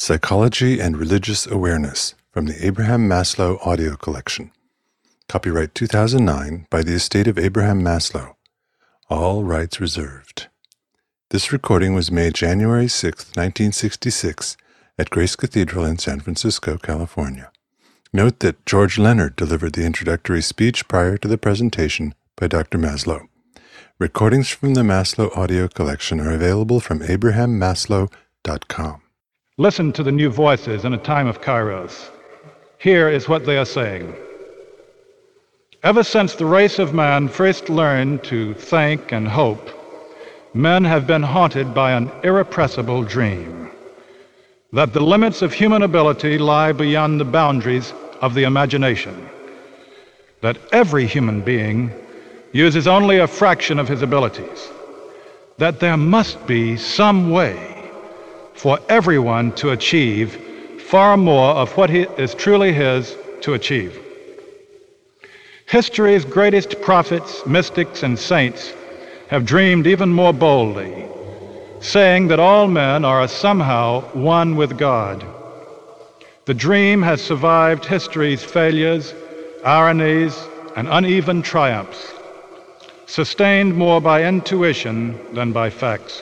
Psychology and Religious Awareness from the Abraham Maslow Audio Collection. Copyright 2009 by the estate of Abraham Maslow. All rights reserved. This recording was made January 6, 1966 at Grace Cathedral in San Francisco, California. Note that George Leonard delivered the introductory speech prior to the presentation by Dr. Maslow. Recordings from the Maslow Audio Collection are available from abrahammaslow.com. Listen to the new voices in a time of Kairos. Here is what they are saying. Ever since the race of man first learned to think and hope, men have been haunted by an irrepressible dream that the limits of human ability lie beyond the boundaries of the imagination, that every human being uses only a fraction of his abilities, that there must be some way for everyone to achieve far more of what is truly his to achieve. History's greatest prophets, mystics, and saints have dreamed even more boldly, saying that all men are somehow one with God. The dream has survived history's failures, ironies, and uneven triumphs, sustained more by intuition than by facts.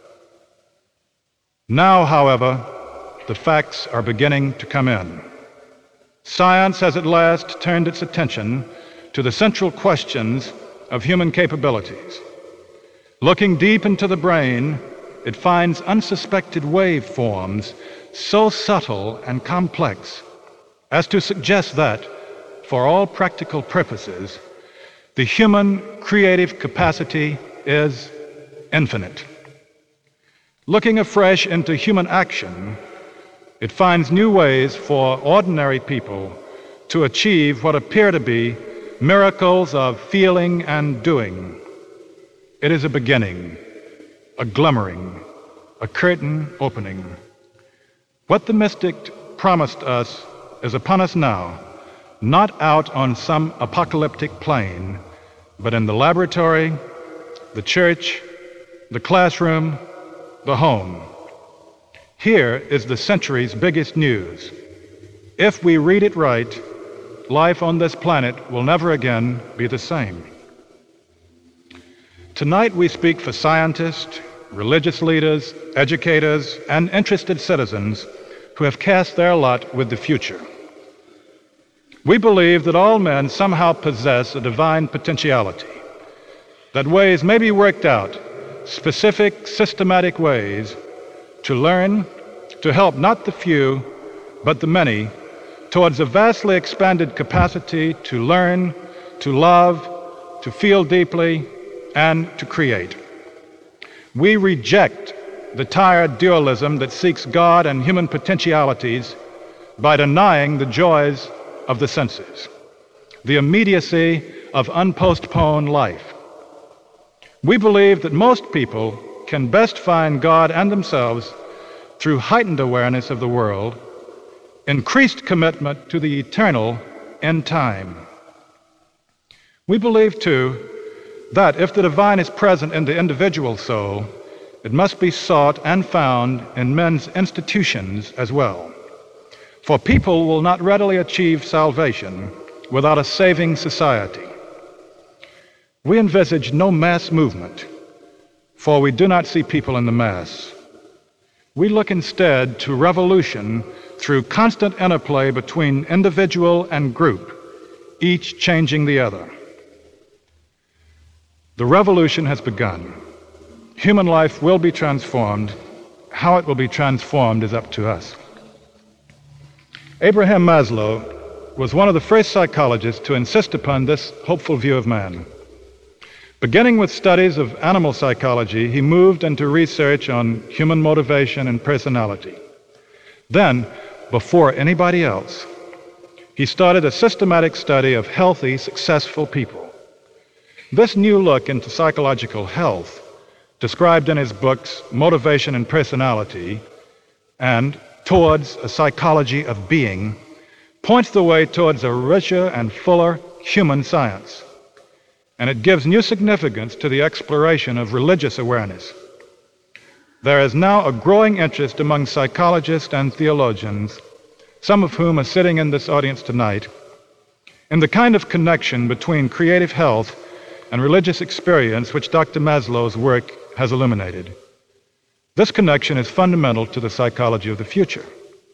Now, however, the facts are beginning to come in. Science has at last turned its attention to the central questions of human capabilities. Looking deep into the brain, it finds unsuspected waveforms so subtle and complex as to suggest that, for all practical purposes, the human creative capacity is infinite. Looking afresh into human action, it finds new ways for ordinary people to achieve what appear to be miracles of feeling and doing. It is a beginning, a glimmering, a curtain opening. What the mystic promised us is upon us now, not out on some apocalyptic plane, but in the laboratory, the church, the classroom, the home. Here is the century's biggest news. If we read it right, life on this planet will never again be the same. Tonight we speak for scientists, religious leaders, educators, and interested citizens who have cast their lot with the future. We believe that all men somehow possess a divine potentiality, that ways may be worked out, specific, systematic ways to learn, to help not the few, but the many, towards a vastly expanded capacity to learn, to love, to feel deeply, and to create. We reject the tired dualism that seeks God and human potentialities by denying the joys of the senses, the immediacy of unpostponed life. We believe that most people can best find God and themselves through heightened awareness of the world, increased commitment to the eternal in time. We believe, too, that if the divine is present in the individual soul, it must be sought and found in men's institutions as well. For people will not readily achieve salvation without a saving society. We envisage no mass movement, for we do not see people in the mass. We look instead to revolution through constant interplay between individual and group, each changing the other. The revolution has begun. Human life will be transformed. How it will be transformed is up to us. Abraham Maslow was one of the first psychologists to insist upon this hopeful view of man. Beginning with studies of animal psychology, he moved into research on human motivation and personality. Then, before anybody else, he started a systematic study of healthy, successful people. This new look into psychological health, described in his books Motivation and Personality and Towards a Psychology of Being, points the way towards a richer and fuller human science. And it gives new significance to the exploration of religious awareness. there is now a growing interest among psychologists and theologians, some of whom are sitting in this audience tonight, in the kind of connection between creative health and religious experience which Dr. Maslow's work has illuminated. This connection is fundamental to the psychology of the future.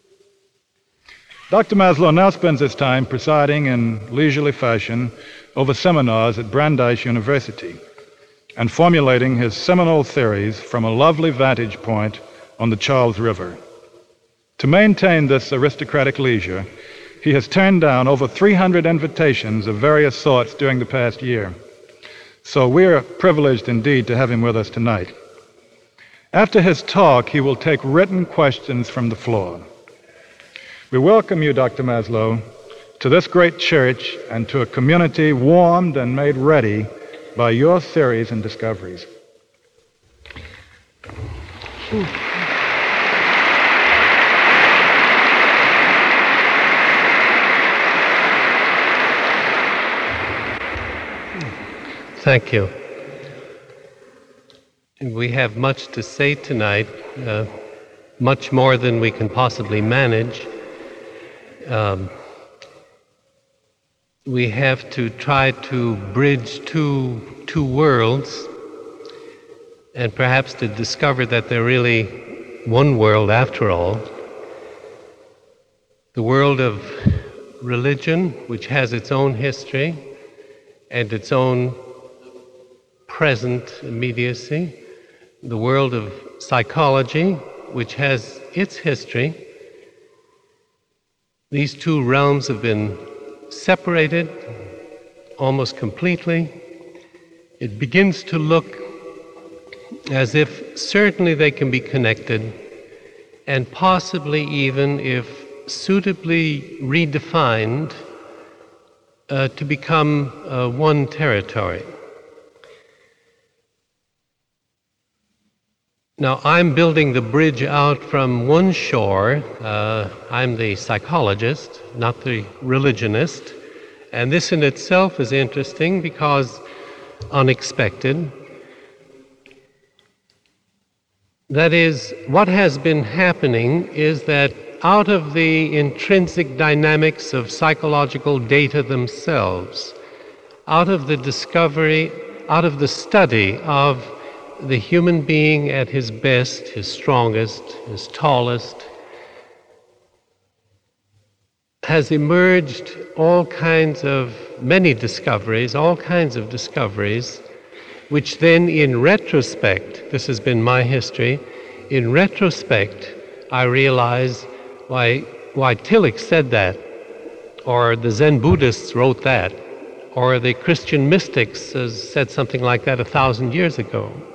Dr. Maslow now spends his time presiding in leisurely fashion over seminars at Brandeis University and formulating his seminal theories from a lovely vantage point on the Charles River. To maintain this aristocratic leisure, he has turned down over 300 invitations of various sorts during the past year. So we're privileged indeed to have him with us tonight. After his talk, he will take written questions from the floor. We welcome you, Dr. Maslow, to this great church and to a community warmed and made ready by your theories and discoveries. Thank you. We have much to say tonight, much more than we can possibly manage. We have to try to bridge two worlds, and perhaps to discover that they're really one world after all. The world of religion, which has its own history and its own present immediacy. The world of psychology, which has its history. These two realms have been separated almost completely. It begins to look as if certainly they can be connected, and possibly even, if suitably redefined, to become one territory. Now, I'm building the bridge out from one shore. I'm the psychologist, not the religionist. And this in itself is interesting because unexpected. That is, what has been happening is that out of the intrinsic dynamics of psychological data themselves, out of the discovery, out of the study of the human being at his best, his strongest, his tallest, has emerged many discoveries, all kinds of discoveries, which then in retrospect, this has been my history, in retrospect I realize why Tillich said that, or the Zen Buddhists wrote that, or the Christian mystics said something like that 1,000 years ago.